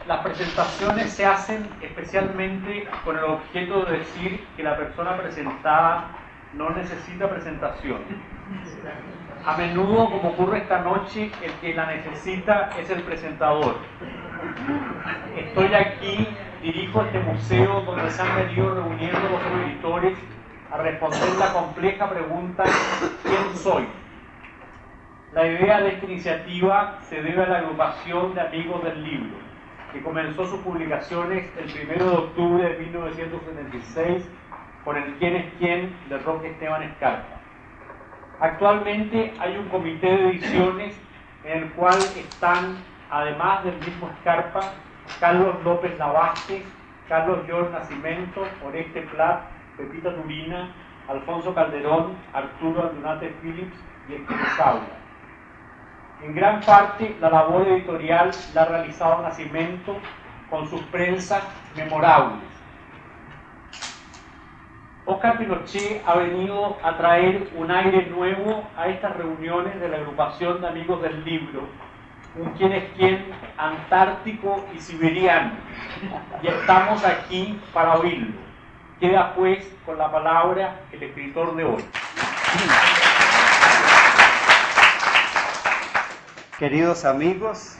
Las presentaciones se hacen especialmente con el objeto de decir que la persona presentada no necesita presentación. A menudo, como ocurre esta noche, el que la necesita es el presentador. Estoy aquí, dirijo este museo donde se han venido reuniendo los escritores a responder la compleja pregunta ¿quién soy? La idea de esta iniciativa se debe a la agrupación de amigos del libro, que comenzó sus publicaciones el 1 de octubre de 1976 con el ¿Quién es quién? De Roque Esteban Escarpa. Actualmente hay un comité de ediciones en el cual están, además del mismo Escarpa, Carlos López Lavaste, Carlos George Nascimento, Oreste Plat, Pepita Turina, Alfonso Calderón, Arturo Aldunate Phillips y Héctor Saula. En gran parte, la labor editorial la ha realizado Nascimento con sus prensas memorables. Óscar Pinochet ha venido a traer un aire nuevo a estas reuniones de la agrupación de amigos del libro, un quién es quién antártico y siberiano, y estamos aquí para oírlo. Queda pues con la palabra el escritor de hoy. Queridos amigos,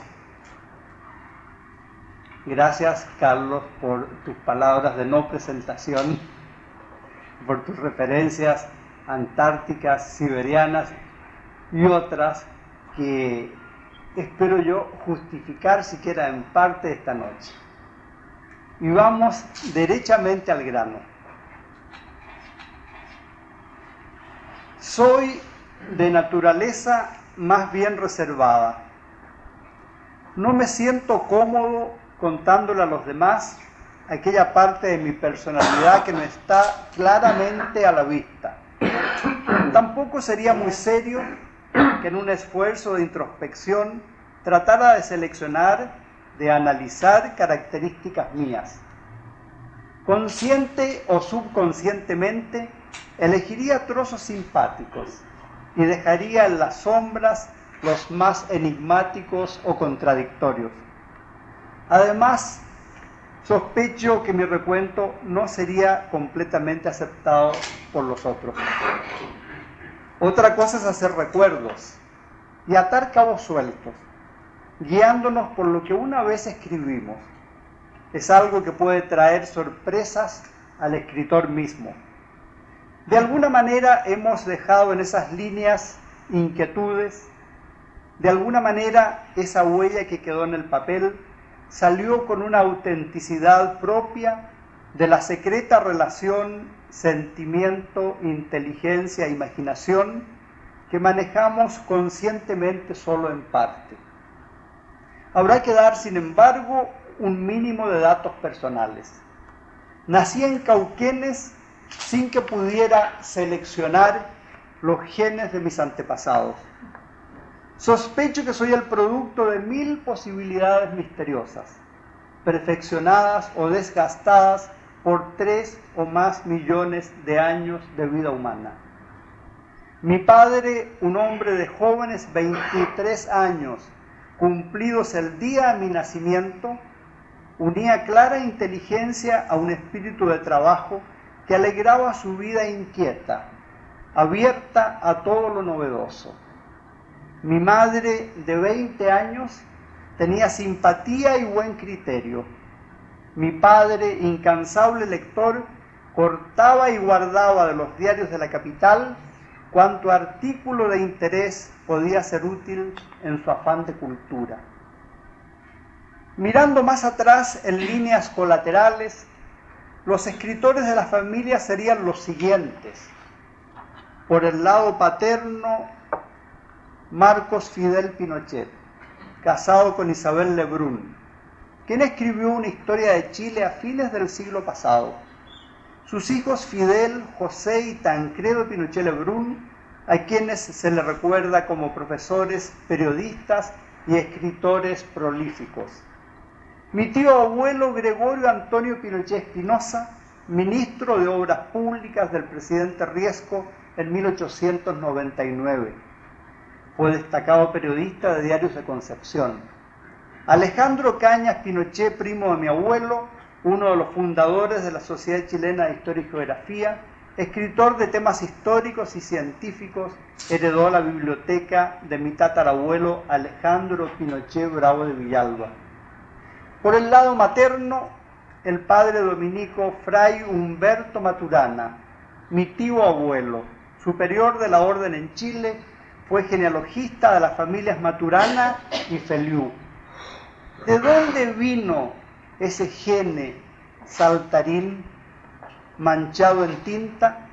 gracias Carlos por tus palabras de no presentación, por tus referencias antárticas, siberianas y otras que espero yo justificar siquiera en parte esta noche. Y vamos derechamente al grano. Soy de naturaleza más bien reservada. No me siento cómodo contándole a los demás aquella parte de mi personalidad que no está claramente a la vista. Tampoco sería muy serio que en un esfuerzo de introspección tratara de seleccionar, de analizar características mías. Consciente o subconscientemente, elegiría trozos simpáticos y dejaría en las sombras los más enigmáticos o contradictorios. Además, sospecho que mi recuento no sería completamente aceptado por los otros. Otra cosa es hacer recuerdos y atar cabos sueltos, guiándonos por lo que una vez escribimos. Es algo que puede traer sorpresas al escritor mismo. De alguna manera hemos dejado en esas líneas inquietudes, de alguna manera esa huella que quedó en el papel salió con una autenticidad propia de la secreta relación sentimiento, inteligencia, imaginación que manejamos conscientemente solo en parte. Habrá que dar, sin embargo, un mínimo de datos personales. Nací en Cauquenes sin que pudiera seleccionar los genes de mis antepasados. Sospecho que soy el producto de 1000 posibilidades misteriosas, perfeccionadas o desgastadas por 3 o más millones de años de vida humana. Mi padre, un hombre de jóvenes 23 años, cumplidos el día de mi nacimiento, unía clara inteligencia a un espíritu de trabajo que alegraba su vida inquieta, abierta a todo lo novedoso. Mi madre, de 20 años, tenía simpatía y buen criterio. Mi padre, incansable lector, cortaba y guardaba de los diarios de la capital cuanto artículo de interés podía ser útil en su afán de cultura. Mirando más atrás en líneas colaterales, los escritores de la familia serían los siguientes. Por el lado paterno, Marcos Fidel Pinochet, casado con Isabel Lebrun, quien escribió una historia de Chile a fines del siglo pasado. Sus hijos Fidel, José y Tancredo Pinochet Lebrun, a quienes se les recuerda como profesores, periodistas y escritores prolíficos. Mi tío abuelo Gregorio Antonio Pinochet Espinosa, ministro de Obras Públicas del presidente Riesco en 1899. Fue destacado periodista de Diarios de Concepción. Alejandro Cañas Pinochet, primo de mi abuelo, uno de los fundadores de la Sociedad Chilena de Historia y Geografía, escritor de temas históricos y científicos, heredó la biblioteca de mi tatarabuelo Alejandro Pinochet Bravo de Villalba. Por el lado materno, el padre dominico Fray Humberto Maturana, mi tío abuelo, superior de la orden en Chile, fue genealogista de las familias Maturana y Feliú. ¿De dónde vino ese gene saltarín manchado en tinta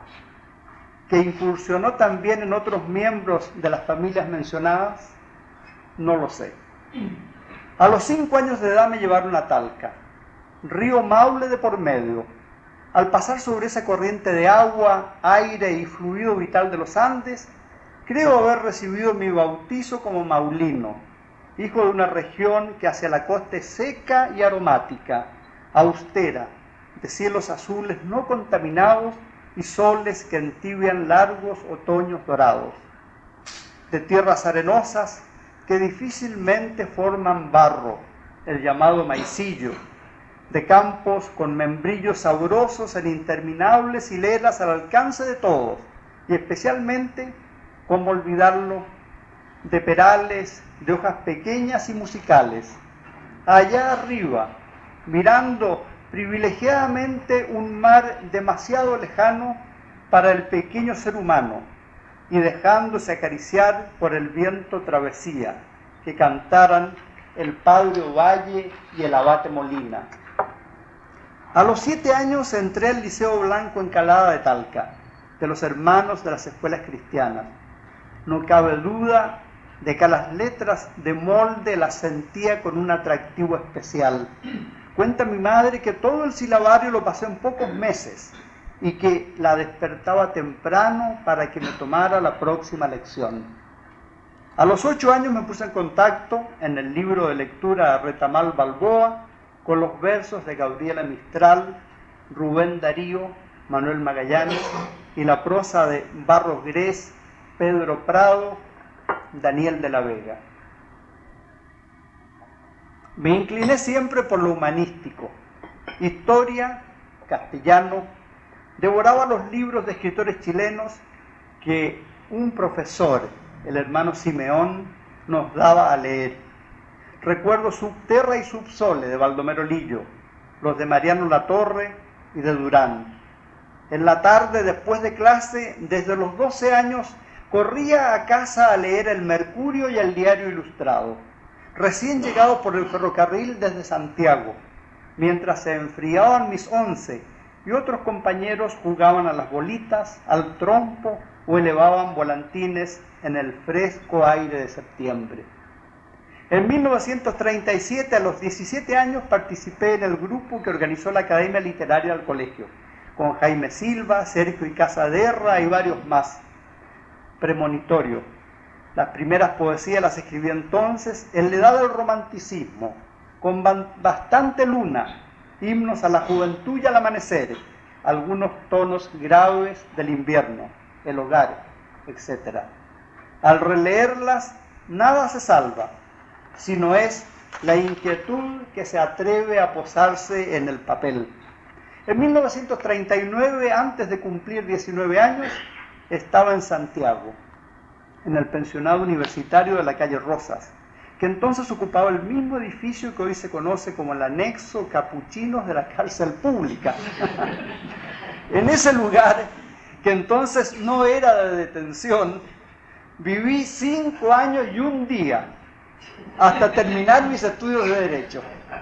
que incursionó también en otros miembros de las familias mencionadas? No lo sé. A los 5 años de edad me llevaron a Talca, río Maule de por medio. Al pasar sobre esa corriente de agua, aire y fluido vital de los Andes, creo haber recibido mi bautizo como maulino, hijo de una región que hacia la costa es seca y aromática, austera, de cielos azules no contaminados y soles que entibian largos otoños dorados, de tierras arenosas que difícilmente forman barro, el llamado maicillo, de campos con membrillos sabrosos en interminables hileras al alcance de todos, y especialmente, cómo olvidarlo, de perales, de hojas pequeñas y musicales. Allá arriba, mirando privilegiadamente un mar demasiado lejano para el pequeño ser humano y dejándose acariciar por el viento travesía, que cantaran el padre Ovalle y el abate Molina. A los 7 años entré al Liceo Blanco Encalada de Talca, de los hermanos de las escuelas cristianas. No cabe duda de que a las letras de molde las sentía con un atractivo especial. Cuenta mi madre que todo el silabario lo pasé en pocos meses y que la despertaba temprano para que me tomara la próxima lección. A los 8 años me puse en contacto en el libro de lectura de Retamal Balboa con los versos de Gabriela Mistral, Rubén Darío, Manuel Magallanes y la prosa de Barros Grés, Pedro Prado, Daniel de la Vega. Me incliné siempre por lo humanístico, historia, castellano, devoraba los libros de escritores chilenos que un profesor, el hermano Simeón, nos daba a leer. Recuerdo Subterra y Subsole de Baldomero Lillo, los de Mariano Latorre y de Durán. En la tarde, después de clase, desde los 12 años, corría a casa a leer El Mercurio y el Diario Ilustrado, recién llegado por el ferrocarril desde Santiago, mientras se enfriaban mis 11 y otros compañeros jugaban a las bolitas, al trompo o elevaban volantines en el fresco aire de septiembre. En 1937, a los 17 años, participé en el grupo que organizó la Academia Literaria del colegio, con Jaime Silva, Sergio y Casaderra y varios más. Premonitorio. Las primeras poesías las escribí entonces en la edad del romanticismo, con bastante luna, himnos a la juventud y al amanecer, algunos tonos graves del invierno, el hogar, etc. Al releerlas, nada se salva, sino es la inquietud que se atreve a posarse en el papel. En 1939, antes de cumplir 19 años, estaba en Santiago, en el pensionado universitario de la calle Rosas, que entonces ocupaba el mismo edificio que hoy se conoce como el anexo Capuchinos de la cárcel pública. En ese lugar, que entonces no era de detención, viví 5 años y 1 día, hasta terminar mis estudios de Derecho.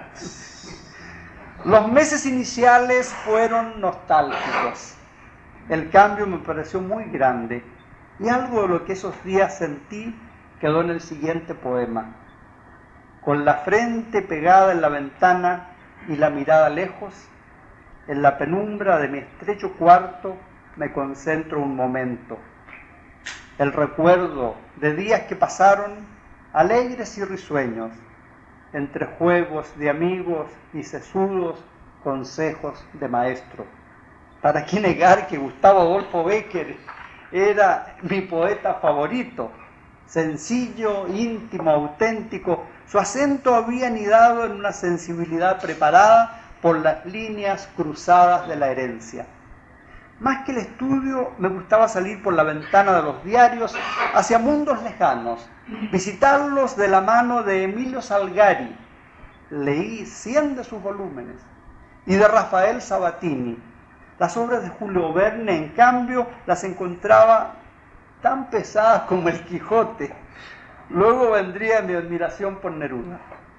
Los meses iniciales fueron nostálgicos. El cambio me pareció muy grande y algo de lo que esos días sentí quedó en el siguiente poema. Con la frente pegada en la ventana y la mirada lejos, en la penumbra de mi estrecho cuarto me concentro un momento. El recuerdo de días que pasaron alegres y risueños, entre juegos de amigos y sesudos consejos de maestro. ¿Para qué negar que Gustavo Adolfo Bécquer era mi poeta favorito? Sencillo, íntimo, auténtico, Su acento había anidado en una sensibilidad preparada por las líneas cruzadas de la herencia. Más que el estudio, me gustaba salir por la ventana de los diarios hacia mundos lejanos, visitarlos de la mano de Emilio Salgari. Leí 100 de sus volúmenes, y de Rafael Sabatini. Las obras de Julio Verne, en cambio, las encontraba tan pesadas como el Quijote. Luego vendría mi admiración por Neruda.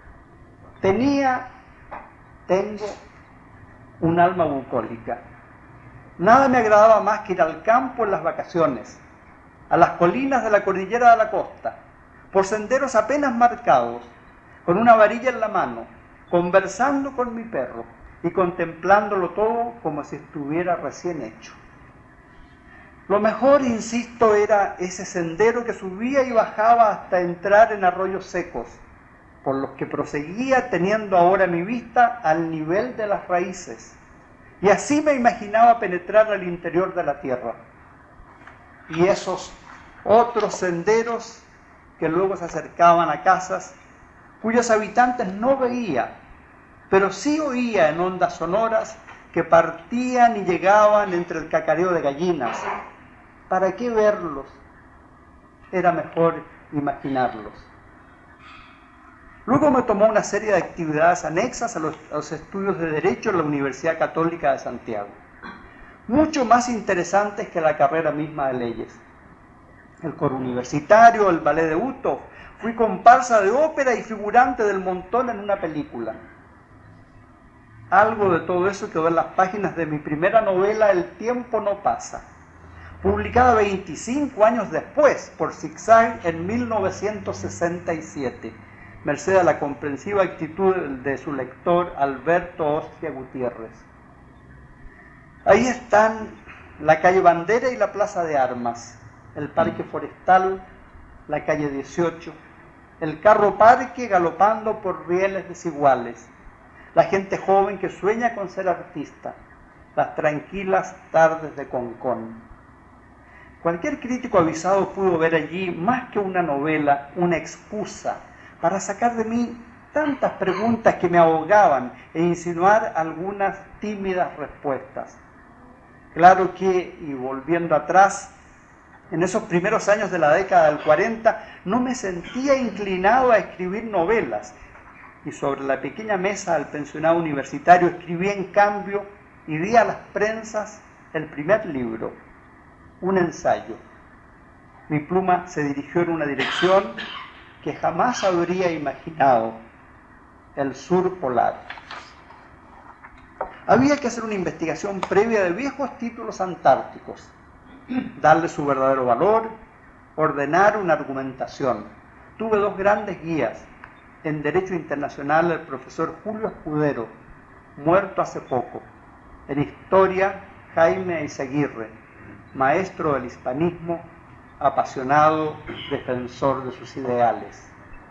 Tengo un alma bucólica. Nada me agradaba más que ir al campo en las vacaciones, a las colinas de la cordillera de la costa, por senderos apenas marcados, con una varilla en la mano, conversando con mi perro y contemplándolo todo como si estuviera recién hecho. Lo mejor, insisto, era ese sendero que subía y bajaba hasta entrar en arroyos secos, por los que proseguía teniendo ahora mi vista al nivel de las raíces. Y así me imaginaba penetrar al interior de la tierra. Y esos otros senderos que luego se acercaban a casas cuyos habitantes no veía, pero sí oía en ondas sonoras que partían y llegaban entre el cacareo de gallinas. ¿Para qué verlos? Era mejor imaginarlos. Luego me tomó una serie de actividades anexas a los estudios de Derecho en la Universidad Católica de Santiago, mucho más interesantes que la carrera misma de leyes. El coro universitario, el ballet de Utov, fui comparsa de ópera y figurante del montón en una película. Algo de todo eso quedó en las páginas de mi primera novela, El tiempo no pasa, publicada 25 años después por Zigzag en 1967, merced a la comprensiva actitud de su lector Alberto Ostia Gutiérrez. Ahí están la calle Bandera y la Plaza de Armas, el Parque Forestal, la calle 18, el carro parque galopando por rieles desiguales, la gente joven que sueña con ser artista, las tranquilas tardes de Concón. Cualquier crítico avisado pudo ver allí más que una novela, una excusa para sacar de mí tantas preguntas que me ahogaban e insinuar algunas tímidas respuestas. Claro que, y volviendo atrás, en esos primeros años de la década del 40, no me sentía inclinado a escribir novelas, y sobre la pequeña mesa del pensionado universitario escribí en cambio y di a las prensas el primer libro, un ensayo. Mi pluma se dirigió en una dirección que jamás habría imaginado: el sur polar. Había que hacer una investigación previa de viejos títulos antárticos, darle su verdadero valor, ordenar una argumentación. Tuve dos grandes guías. En Derecho Internacional, el profesor Julio Escudero, muerto hace poco. En Historia, Jaime Eizaguirre, maestro del hispanismo, apasionado defensor de sus ideales.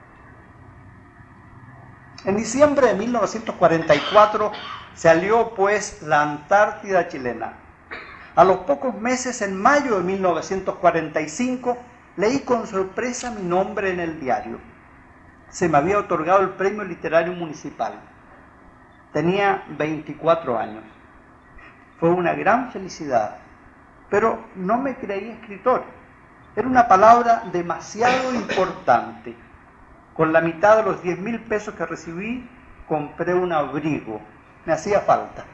En diciembre de 1944 se alió pues la Antártida chilena. A los pocos meses, en mayo de 1945, leí con sorpresa mi nombre en el diario. Se me había otorgado el Premio Literario Municipal. Tenía 24 años. Fue una gran felicidad, pero no me creí escritor. Era una palabra demasiado importante. Con la mitad de los 10.000 pesos que recibí, compré un abrigo. Me hacía falta.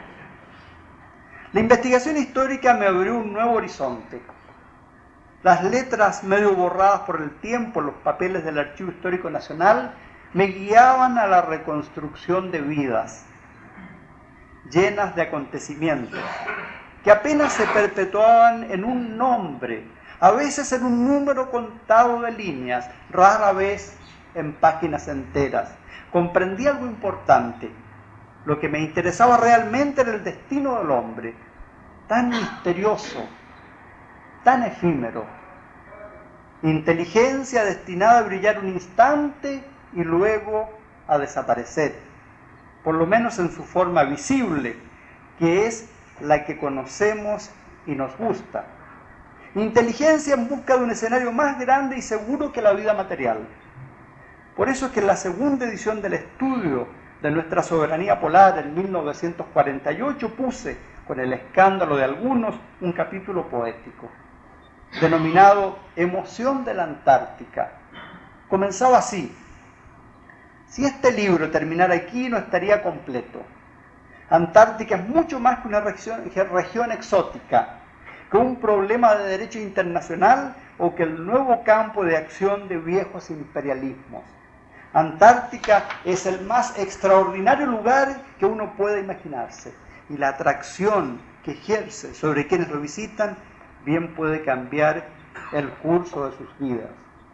La investigación histórica me abrió un nuevo horizonte. Las letras medio borradas por el tiempo, los papeles del Archivo Histórico Nacional, me guiaban a la reconstrucción de vidas llenas de acontecimientos que apenas se perpetuaban en un nombre, a veces en un número contado de líneas, rara vez en páginas enteras. Comprendí algo importante. Lo que me interesaba realmente era el destino del hombre, tan misterioso, tan efímero. Inteligencia destinada a brillar un instante y luego a desaparecer, por lo menos en su forma visible, que es la que conocemos y nos gusta. Inteligencia en busca de un escenario más grande y seguro que la vida material. Por eso es que en la segunda edición del estudio de nuestra soberanía polar en 1948 puse, con el escándalo de algunos, un capítulo poético, denominado Emoción de la Antártica. Comenzaba así: si este libro terminara aquí no estaría completo. Antártica es mucho más que una región exótica, que un problema de derecho internacional o que el nuevo campo de acción de viejos imperialismos. Antártica es el más extraordinario lugar que uno puede imaginarse, y la atracción que ejerce sobre quienes lo visitan bien puede cambiar el curso de sus vidas.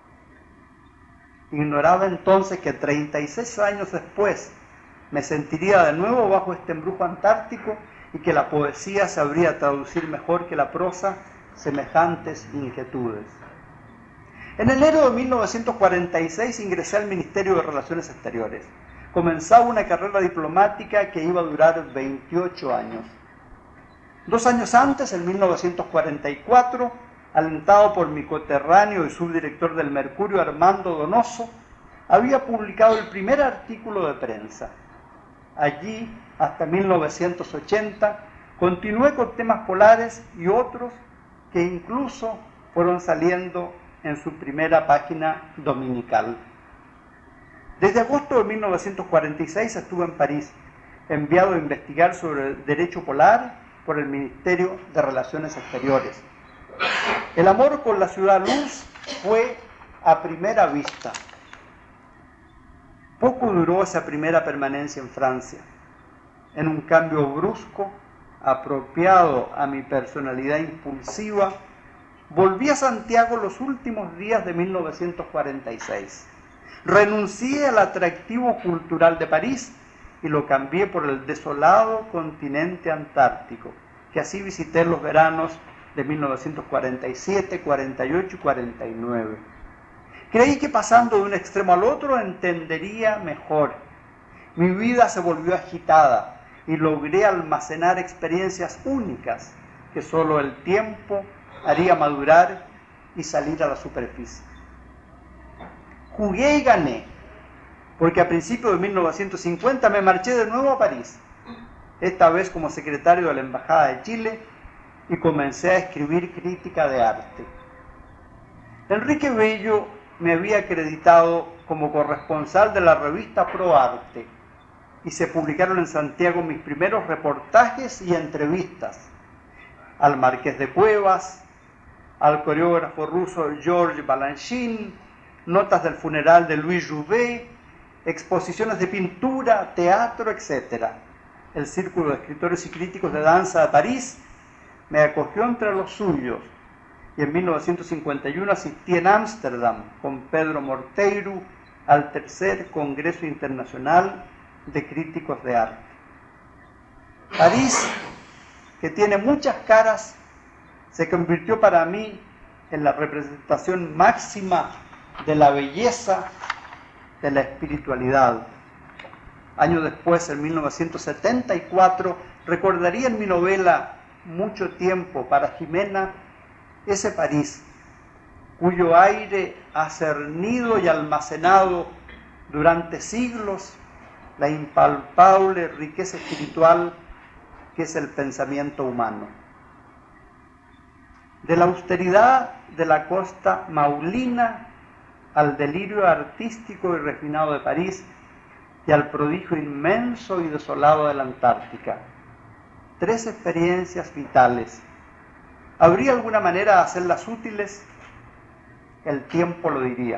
Ignoraba entonces que 36 años después me sentiría de nuevo bajo este embrujo antártico y que la poesía sabría traducir mejor que la prosa semejantes inquietudes. En enero de 1946 ingresé al Ministerio de Relaciones Exteriores. Comenzaba una carrera diplomática que iba a durar 28 años. 2 años antes, en 1944, alentado por mi coterráneo y subdirector del Mercurio, Armando Donoso, había publicado el primer artículo de prensa. Allí, hasta 1980, continué con temas polares y otros que incluso fueron saliendo en su primera página dominical. Desde agosto de 1946 estuve en París, enviado a investigar sobre el derecho polar por el Ministerio de Relaciones Exteriores. El amor con la ciudad luz fue a primera vista. Poco duró esa primera permanencia en Francia. En un cambio brusco, apropiado a mi personalidad impulsiva, volví a Santiago los últimos días de 1946. Renuncié al atractivo cultural de París y lo cambié por el desolado continente antártico, que así visité en los veranos de 1947, 48 y 49. Creí que pasando de un extremo al otro entendería mejor. Mi vida se volvió agitada y logré almacenar experiencias únicas que solo el tiempo haría madurar y salir a la superficie. Jugué y gané, porque a principios de 1950 me marché de nuevo a París, esta vez como secretario de la Embajada de Chile, y comencé a escribir crítica de arte. Enrique Bello me había acreditado como corresponsal de la revista Pro Arte, y se publicaron en Santiago mis primeros reportajes y entrevistas al Marqués de Cuevas, al coreógrafo ruso Georges Balanchine, notas del funeral de Louis Jouvet, exposiciones de pintura, teatro, etc. El Círculo de Escritores y Críticos de Danza de París me acogió entre los suyos, y en 1951 asistí en Ámsterdam con Pedro Morteiro al tercer Congreso Internacional de Críticos de Arte. París, que tiene muchas caras, se convirtió para mí en la representación máxima de la belleza, de la espiritualidad. Años después, en 1974, recordaría en mi novela Mucho tiempo para Jimena ese París, cuyo aire ha cernido y almacenado durante siglos la impalpable riqueza espiritual que es el pensamiento humano. De la austeridad de la costa maulina al delirio artístico y refinado de París y al prodigio inmenso y desolado de la Antártica. 3 experiencias vitales. ¿Habría alguna manera de hacerlas útiles? El tiempo lo diría.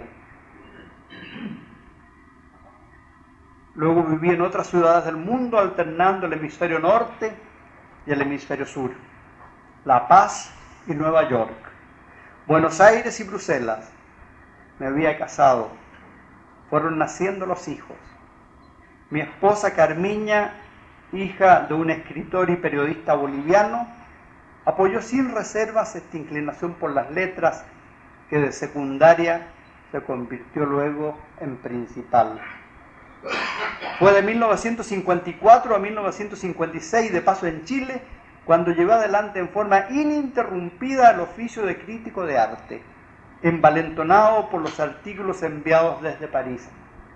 Luego viví en otras ciudades del mundo, alternando el hemisferio norte y el hemisferio sur. La Paz y Nueva York. Buenos Aires y Bruselas. Me había casado. Fueron naciendo los hijos. Mi esposa Carmiña, hija de un escritor y periodista boliviano, apoyó sin reservas esta inclinación por las letras que de secundaria se convirtió luego en principal. Fue de 1954 a 1956, de paso en Chile, cuando llevé adelante en forma ininterrumpida el oficio de crítico de arte, envalentonado por los artículos enviados desde París.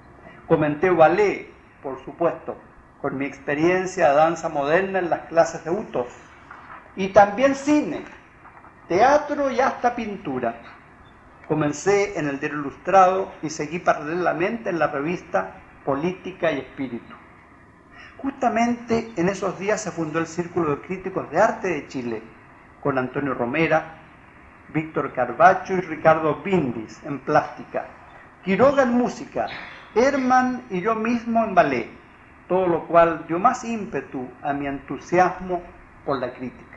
Comenté ballet, por supuesto, con mi experiencia de danza moderna en las clases de UTOS. Y también cine, teatro y hasta pintura. Comencé en el Diario Ilustrado y seguí paralelamente en la revista Política y Espíritu. Justamente en esos días se fundó el Círculo de Críticos de Arte de Chile, con Antonio Romera, Víctor Carvacho y Ricardo Bindis en plástica, Quiroga en música, Herman y yo mismo en ballet, todo lo cual dio más ímpetu a mi entusiasmo por la crítica.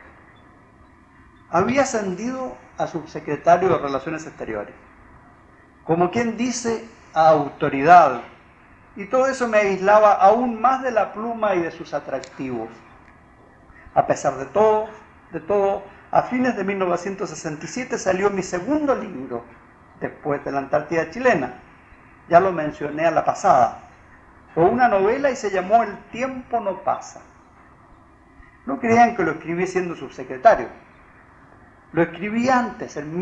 Había ascendido a subsecretario de Relaciones Exteriores, como quien dice, a autoridad, y todo eso me aislaba aún más de la pluma y de sus atractivos. A pesar de todo, a fines de 1967 salió mi segundo libro, después de la Antártida chilena. Ya lo mencioné a la pasada. Fue una novela y se llamó El tiempo no pasa. No crean que lo escribí siendo subsecretario. Lo escribí antes, en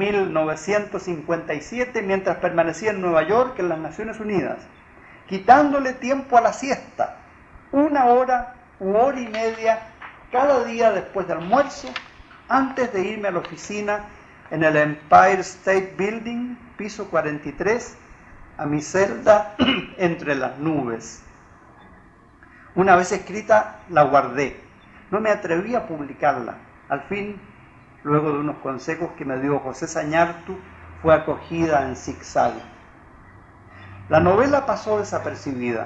1957, mientras permanecía en Nueva York, en las Naciones Unidas, quitándole tiempo a la siesta, 1 hora u hora y media cada día después del almuerzo, antes de irme a la oficina en el Empire State Building, piso 43, a mi celda entre las nubes. Una vez escrita, la guardé. No me atreví a publicarla. Al fin, luego de unos consejos que me dio José Sañartu, fue acogida en zigzag. La novela pasó desapercibida.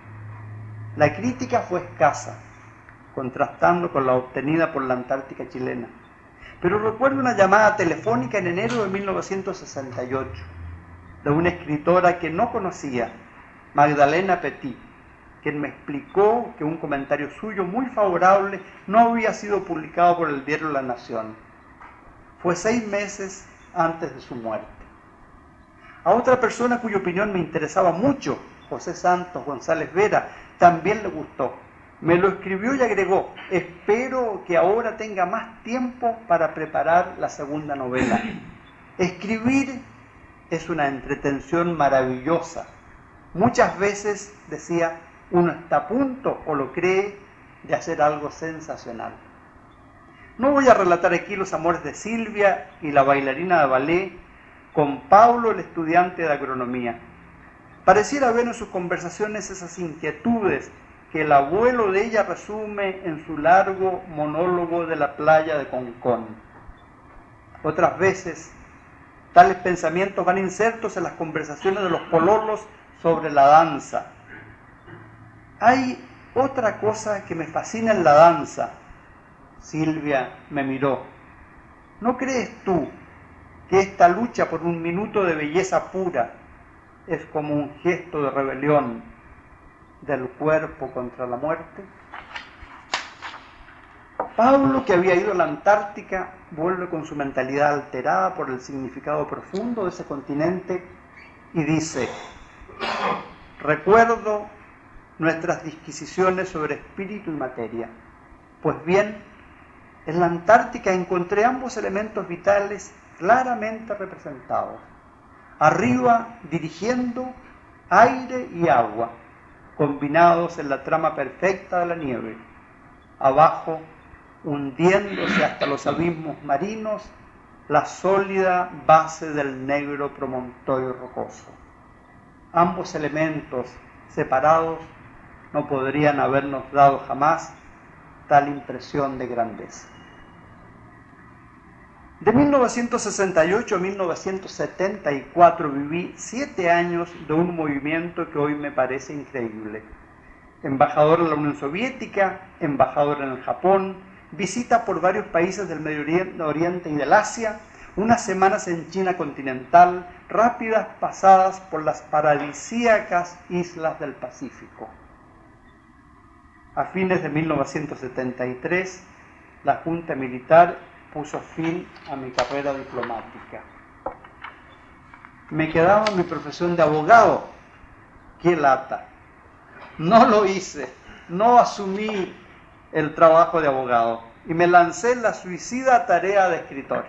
La crítica fue escasa, contrastando con la obtenida por la Antártica chilena. Pero recuerdo una llamada telefónica en enero de 1968 de una escritora que no conocía, Magdalena Petit, quien me explicó que un comentario suyo muy favorable no había sido publicado por el diario La Nación. Fue 6 meses antes de su muerte. A otra persona cuya opinión me interesaba mucho, José Santos González Vera, también le gustó. Me lo escribió y agregó: espero que ahora tenga más tiempo para preparar la segunda novela. Escribir es una entretención maravillosa. Muchas veces, decía, uno está a punto, o lo cree, de hacer algo sensacional. No voy a relatar aquí los amores de Silvia y la bailarina de ballet con Pablo, el estudiante de agronomía. Pareciera ver en sus conversaciones esas inquietudes que el abuelo de ella resume en su largo monólogo de la playa de Concón. Otras veces, tales pensamientos van insertos en las conversaciones de los pololos sobre la danza. Hay otra cosa que me fascina en la danza. Silvia me miró. ¿No crees tú que esta lucha por un minuto de belleza pura es como un gesto de rebelión del cuerpo contra la muerte? Pablo, que había ido a la Antártica, vuelve con su mentalidad alterada por el significado profundo de ese continente y dice: recuerdo nuestras disquisiciones sobre espíritu y materia. Pues bien, en la Antártica encontré ambos elementos vitales claramente representados. Arriba, dirigiendo, aire y agua, combinados en la trama perfecta de la nieve. Abajo, hundiéndose hasta los abismos marinos, la sólida base del negro promontorio rocoso. Ambos elementos separados no podrían habernos dado jamás tal impresión de grandeza. De 1968 a 1974 viví 7 años de un movimiento que hoy me parece increíble. Embajador en la Unión Soviética, embajador en el Japón, visita por varios países del Medio Oriente y del Asia, unas semanas en China continental, rápidas pasadas por las paradisíacas islas del Pacífico. A fines de 1973, la Junta Militar puso fin a mi carrera diplomática. Me quedaba mi profesión de abogado. ¡Qué lata! No lo hice, no asumí el trabajo de abogado y me lancé en la suicida tarea de escritor.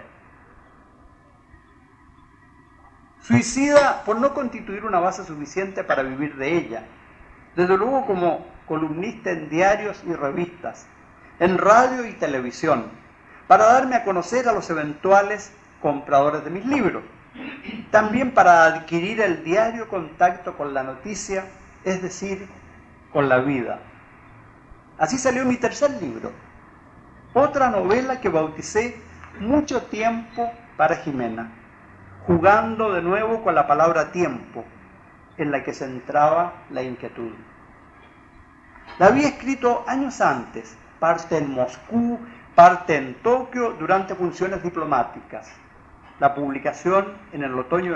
Suicida por no constituir una base suficiente para vivir de ella, desde luego como columnista en diarios y revistas, en radio y televisión, para darme a conocer a los eventuales compradores de mis libros. También para adquirir el diario contacto con la noticia, es decir, con la vida. Así salió mi tercer libro, otra novela que bauticé Mucho tiempo para Jimena, jugando de nuevo con la palabra tiempo, en la que centraba la inquietud. La había escrito años antes, parte en Moscú, parte en Tokio, durante funciones diplomáticas. La publicación en el otoño de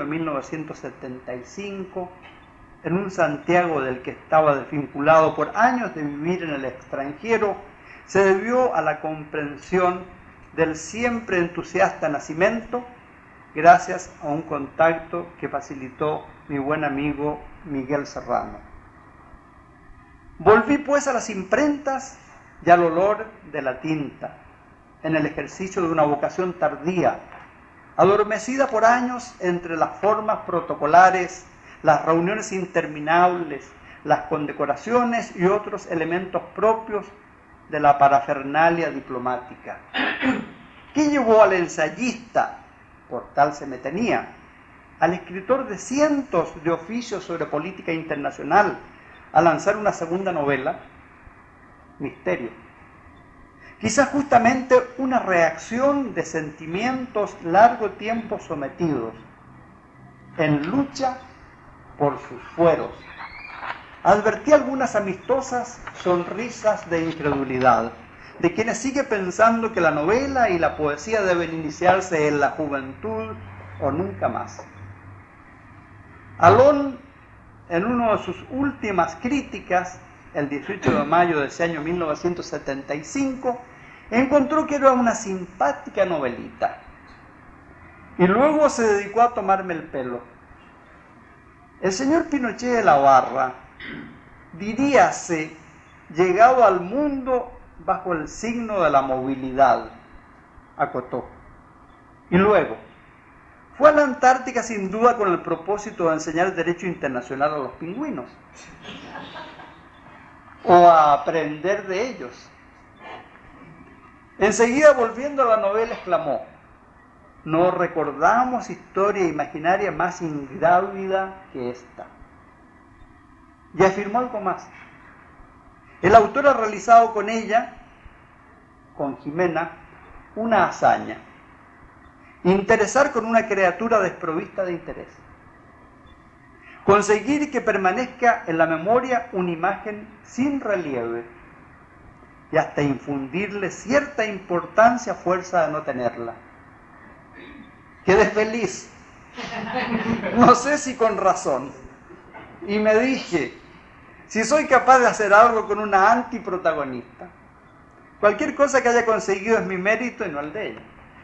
1975, en un Santiago del que estaba desvinculado por años de vivir en el extranjero, se debió a la comprensión del siempre entusiasta Nascimento, gracias a un contacto que facilitó mi buen amigo Miguel Serrano. Volví pues a las imprentas y al olor de la tinta, en el ejercicio de una vocación tardía, adormecida por años entre las formas protocolares, las reuniones interminables, las condecoraciones y otros elementos propios de la parafernalia diplomática. ¿Qué llevó al ensayista, por tal se me tenía, al escritor de cientos de oficios sobre política internacional, a lanzar una segunda novela? Misterio. Quizás justamente una reacción de sentimientos largo tiempo sometidos, en lucha por sus fueros. Advertí algunas amistosas sonrisas de incredulidad, de quienes sigue pensando que la novela y la poesía deben iniciarse en la juventud o nunca más. Alón, en una de sus últimas críticas, el 18 de mayo de ese año 1975, encontró que era una simpática novelita. Y luego se dedicó a tomarme el pelo. El señor Pinochet de la Barra, diríase, llegado al mundo bajo el signo de la movilidad, acotó. Y luego, fue a la Antártica sin duda con el propósito de enseñar derecho internacional a los pingüinos, o a aprender de ellos. Enseguida, volviendo a la novela, exclamó: no recordamos historia imaginaria más ingrávida que esta. Y afirmó algo más. El autor ha realizado con ella, con Jimena, una hazaña: interesar con una criatura desprovista de interés. Conseguir que permanezca en la memoria una imagen sin relieve y hasta infundirle cierta importancia a fuerza de no tenerla. Quedé feliz, no sé si con razón, y me dije: si soy capaz de hacer algo con una antiprotagonista, cualquier cosa que haya conseguido es mi mérito y no el de ella.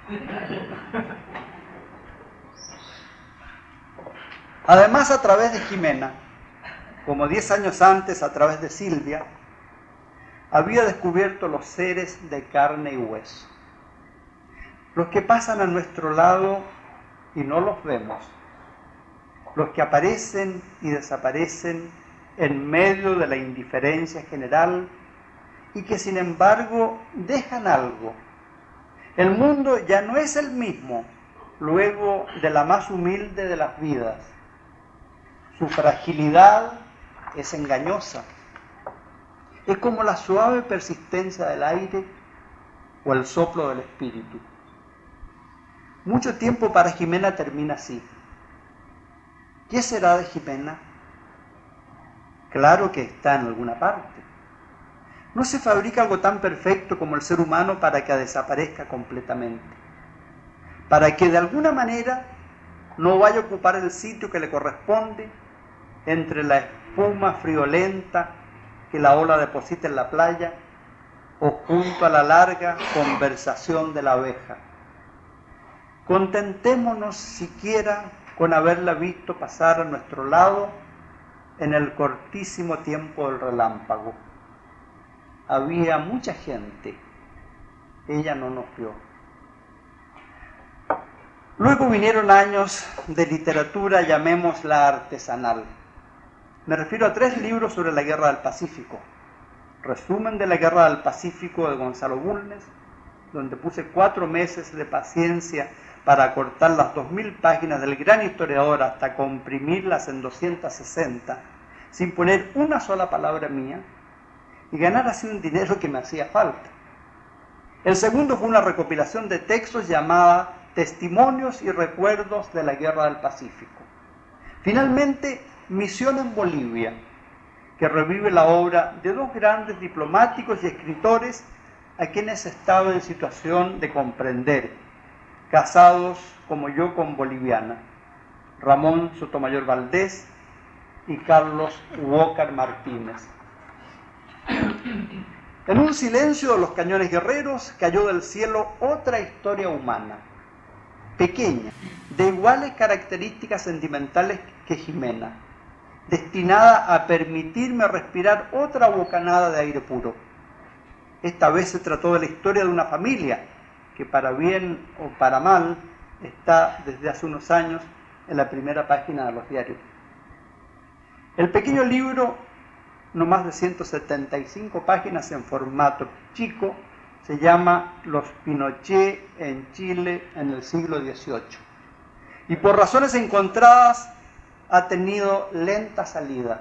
Además, a través de Jimena, como 10 años antes a través de Silvia, había descubierto los seres de carne y hueso, los que pasan a nuestro lado y no los vemos, los que aparecen y desaparecen en medio de la indiferencia general y que sin embargo dejan algo. El mundo ya no es el mismo luego de la más humilde de las vidas. Su fragilidad es engañosa. Es como la suave persistencia del aire o el soplo del espíritu. Mucho tiempo para Jimena termina así. ¿Qué será de Jimena? Claro que está en alguna parte. No se fabrica algo tan perfecto como el ser humano para que desaparezca completamente, para que de alguna manera no vaya a ocupar el sitio que le corresponde entre la espuma friolenta que la ola deposita en la playa o junto a la larga conversación de la abeja. Contentémonos siquiera con haberla visto pasar a nuestro lado en el cortísimo tiempo del relámpago. Había mucha gente, ella no nos vio. Luego vinieron años de literatura, llamémosla artesanal. Me refiero a 3 libros sobre la Guerra del Pacífico. Resumen de la Guerra del Pacífico de Gonzalo Bulnes, donde puse 4 meses de paciencia para acortar las 2000 páginas del gran historiador hasta comprimirlas en 260, sin poner una sola palabra mía, y ganar así un dinero que me hacía falta. El segundo fue una recopilación de textos llamada Testimonios y Recuerdos de la Guerra del Pacífico. Finalmente, Misión en Bolivia, que revive la obra de 2 grandes diplomáticos y escritores a quienes estaba en situación de comprender, casados como yo con boliviana, Ramón Sotomayor Valdés y Carlos Huócar Martínez. En un silencio de los cañones guerreros cayó del cielo otra historia humana, pequeña, de iguales características sentimentales que Jimena, destinada a permitirme respirar otra bocanada de aire puro. Esta vez se trató de la historia de una familia que, para bien o para mal, está desde hace unos años en la primera página de los diarios. El pequeño libro, no más de 175 páginas en formato chico, se llama Los Pinochet en Chile en el siglo XVIII. Y por razones encontradas ha tenido lenta salida.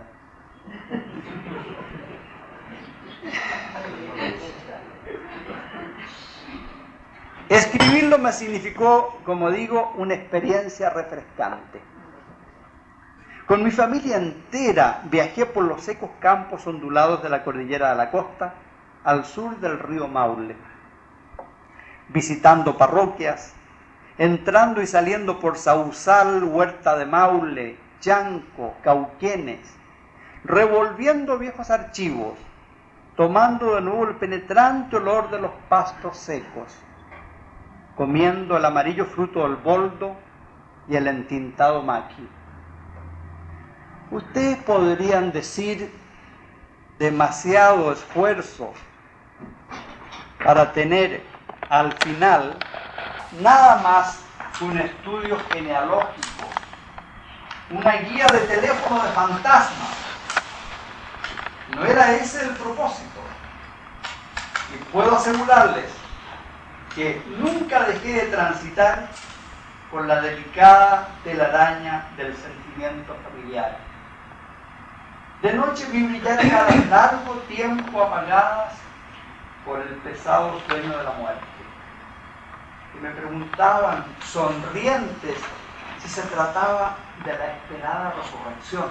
Escribirlo me significó, como digo, una experiencia refrescante. Con mi familia entera viajé por los secos campos ondulados de la cordillera de la costa, al sur del río Maule, visitando parroquias, entrando y saliendo por Sausal, Huerta de Maule, Chanco, Cauquenes, revolviendo viejos archivos, tomando de nuevo el penetrante olor de los pastos secos, comiendo el amarillo fruto del boldo y el entintado maqui. Ustedes podrían decir demasiado esfuerzo para tener al final nada más que un estudio genealógico, una guía de teléfono de fantasmas. No era ese el propósito. Y puedo asegurarles que nunca dejé de transitar por la delicada telaraña del sentimiento familiar. De noche vi brillar cada largo tiempo apagadas por el pesado sueño de la muerte. Y me preguntaban, sonrientes, si se trataba de la esperada resurrección.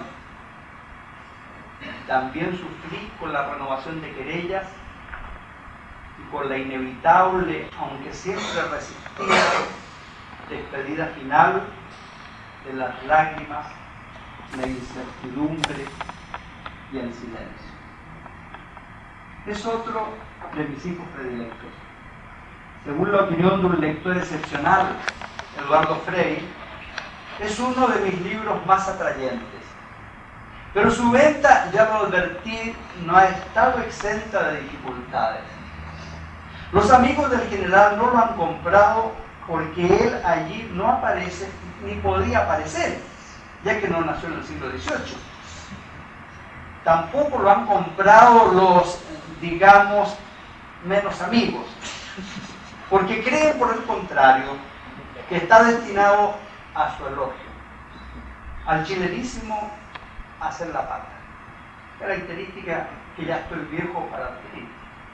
También sufrí con la renovación de querellas y con la inevitable, aunque siempre resistida, despedida final de las lágrimas, la incertidumbre y el silencio. Es otro de mis hijos predilectos. Según la opinión de un lector excepcional, Eduardo Frei, es uno de mis libros más atrayentes. Pero su venta, ya lo advertí, no ha estado exenta de dificultades. Los amigos del general no lo han comprado porque él allí no aparece ni podría aparecer, ya que no nació en el siglo XVIII. Tampoco lo han comprado los, digamos, menos amigos, porque creen, por el contrario, que está destinado a su elogio, al chilenísimo hacer la pata, característica que ya estoy viejo para adquirir.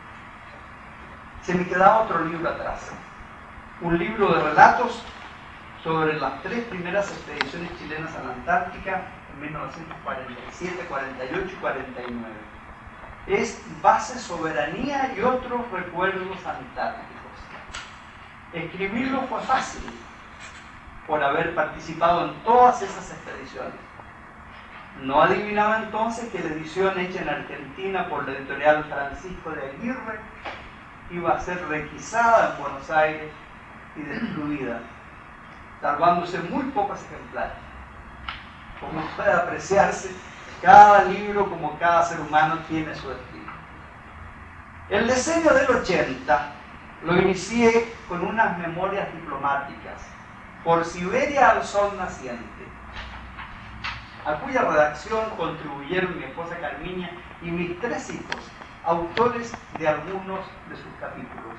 Se me quedaba otro libro atrás, un libro de relatos sobre las 3 primeras expediciones chilenas a la Antártica en 1947, 48 y 49. Es Base Soberanía y otros recuerdos antárticos. Escribirlo fue fácil, por haber participado en todas esas expediciones. No adivinaba entonces que la edición hecha en Argentina por la editorial Francisco de Aguirre iba a ser requisada en Buenos Aires y destruida, salvándose muy pocos ejemplares. Como puede apreciarse, cada libro, como cada ser humano, tiene su estilo. El decenio del 80 lo inicié con unas memorias diplomáticas, por Siberia al sol naciente. a cuya redacción contribuyeron mi esposa Carmiña y mis 3 hijos, autores de algunos de sus capítulos.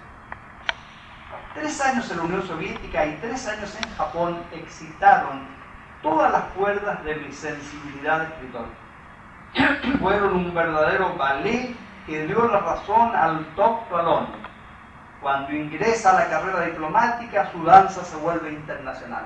3 años en la Unión Soviética y 3 años en Japón excitaron todas las cuerdas de mi sensibilidad de escritor. Fueron un verdadero ballet que dio la razón al doctorón. Cuando ingresa a la carrera diplomática, su danza se vuelve internacional.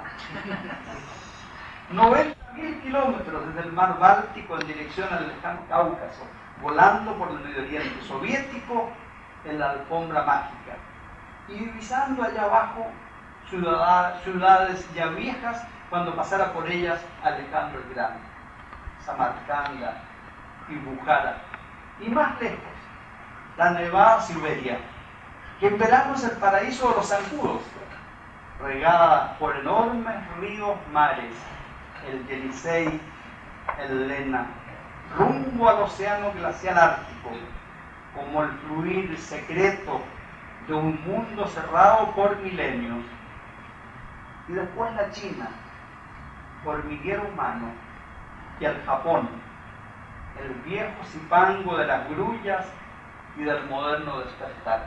90.000 kilómetros desde el mar Báltico en dirección al lejano Cáucaso, volando por el Medio Oriente soviético en la alfombra mágica y divisando allá abajo ciudades ya viejas cuando pasara por ellas Alejandro el Grande, Samarcanda y Bukhara, y más lejos, la nevada Siberia, que en verano es el paraíso de los zancudos, regada por enormes ríos mares, el Yenisei, el Lena, rumbo al océano glacial ártico, como el fluir secreto de un mundo cerrado por milenios. Y después la China, hormiguero humano, y el Japón, el viejo zipango de las grullas y del moderno despertar.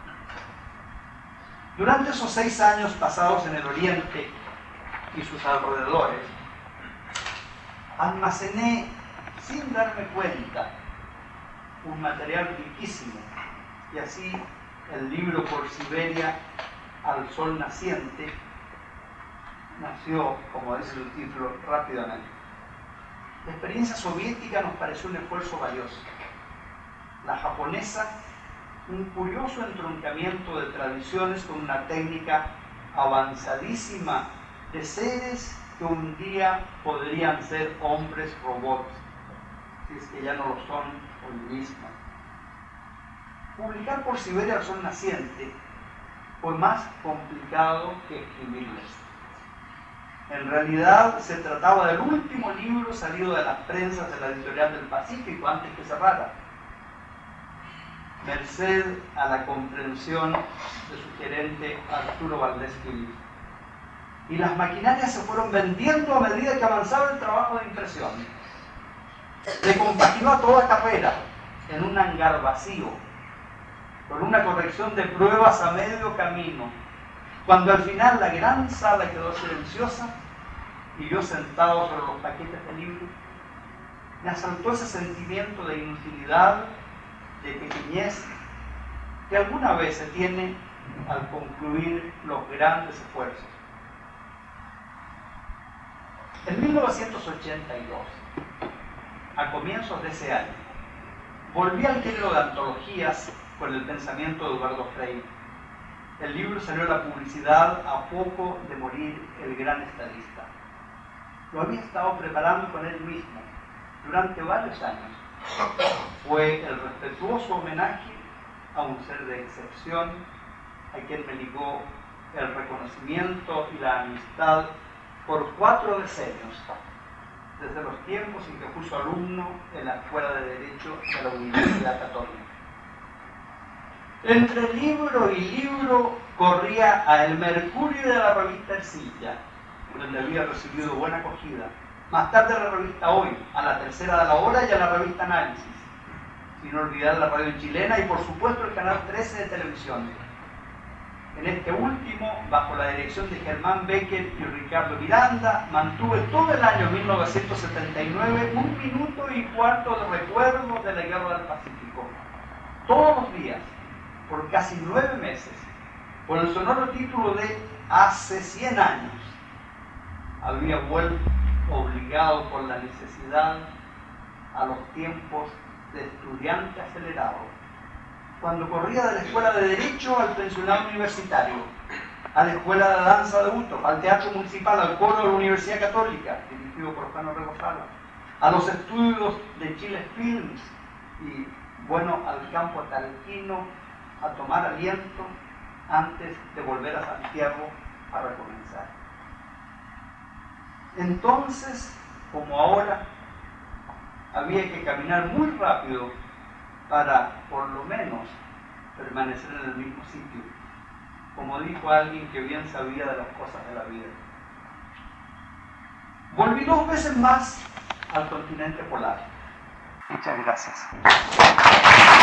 Durante esos 6 años pasados en el Oriente y sus alrededores, almacené, sin darme cuenta, un material riquísimo, y así el libro Por Siberia al sol naciente nació, como dice el título, rápidamente. La experiencia soviética nos pareció un esfuerzo valioso. La japonesa, un curioso entroncamiento de tradiciones con una técnica avanzadísima de seres que un día podrían ser hombres robots, si es que ya no lo son hoy mismo. Publicar Por Siberia al sol naciente fue más complicado que escribirles. En realidad se trataba del último libro salido de las prensas de la Editorial del Pacífico antes que cerrara, merced a la comprensión de su gerente Arturo Valdés Gil. Y las maquinarias se fueron vendiendo a medida que avanzaba el trabajo de impresión. Se compaginó a toda carrera en un hangar vacío, con una corrección de pruebas a medio camino, cuando al final la gran sala quedó silenciosa y yo sentado sobre los paquetes de libros, me asaltó ese sentimiento de inutilidad, de pequeñez, que alguna vez se tiene al concluir los grandes esfuerzos. En 1982, a comienzos de ese año, volví al género de antologías con el pensamiento de Eduardo Frei. El libro salió a la publicidad a poco de morir el gran estadista. Lo había estado preparando con él mismo durante varios años. Fue el respetuoso homenaje a un ser de excepción, a quien me ligó el reconocimiento y la amistad por 4 decenios, desde los tiempos en que fui su alumno en la Escuela de Derecho de la Universidad Católica. Entre libro y libro corría a El Mercurio de la revista Ercilla, donde había recibido buena acogida. Más tarde a la revista Hoy, a la Tercera de la Hora y a la revista Análisis. Sin olvidar la radio chilena y por supuesto el canal 13 de televisión. En este último, bajo la dirección de Germán Becker y Ricardo Miranda, mantuve todo el año 1979 1 minuto y cuarto de recuerdo de la Guerra del Pacífico. Todos los días, por casi 9 meses, con el sonoro título de Hace 100 años, había vuelto obligado por la necesidad a los tiempos de estudiante acelerado, cuando corría de la Escuela de Derecho al pensionado universitario, a la Escuela de Danza de Uto, al Teatro Municipal, al Coro de la Universidad Católica, dirigido por Juan Orrego Sala, a los estudios de Chile Films y, bueno, al campo talquino a tomar aliento antes de volver a Santiago a recomenzar. Entonces, como ahora, había que caminar muy rápido para, por lo menos, permanecer en el mismo sitio, como dijo alguien que bien sabía de las cosas de la vida. Volví 2 veces más al continente polar. Muchas gracias.